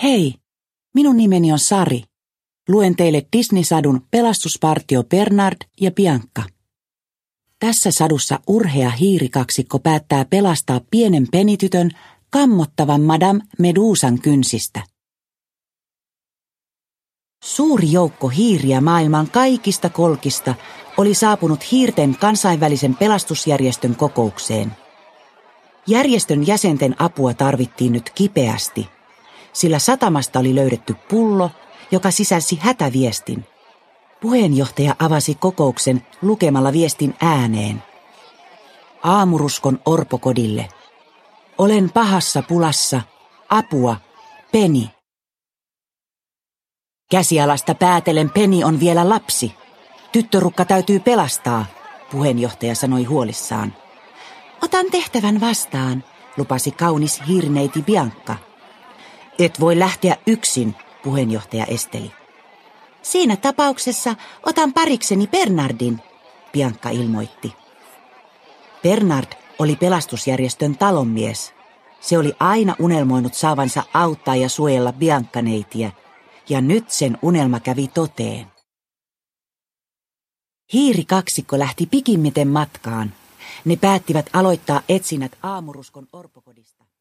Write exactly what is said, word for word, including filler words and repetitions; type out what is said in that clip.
Hei, minun nimeni on Sari. Luen teille Disney-sadun Pelastuspartio Bernard ja Bianca. Tässä sadussa urhea hiirikaksikko päättää pelastaa pienen penitytön kammottavan Madame Medusan kynsistä. Suuri joukko hiiriä maailman kaikista kolkista oli saapunut hiirten kansainvälisen pelastusjärjestön kokoukseen. Järjestön jäsenten apua tarvittiin nyt kipeästi, sillä satamasta oli löydetty pullo, joka sisälsi hätäviestin. Puheenjohtaja avasi kokouksen lukemalla viestin ääneen. Aamuruskon orpokodille. Olen pahassa pulassa. Apua. Penny. Käsialasta päätellen Penny on vielä lapsi. Tyttörukka täytyy pelastaa, puheenjohtaja sanoi huolissaan. Otan tehtävän vastaan, lupasi kaunis hiirineiti Bianca. Et voi lähteä yksin, puheenjohtaja esteli. Siinä tapauksessa otan parikseni Bernardin, Bianca ilmoitti. Bernard oli pelastusjärjestön talonmies. Se oli aina unelmoinut saavansa auttaa ja suojella Bianca-neitiä, ja nyt sen unelma kävi toteen. Hiirikaksikko lähti pikimmiten matkaan. Ne päättivät aloittaa etsinnät aamuruskon orpokodista.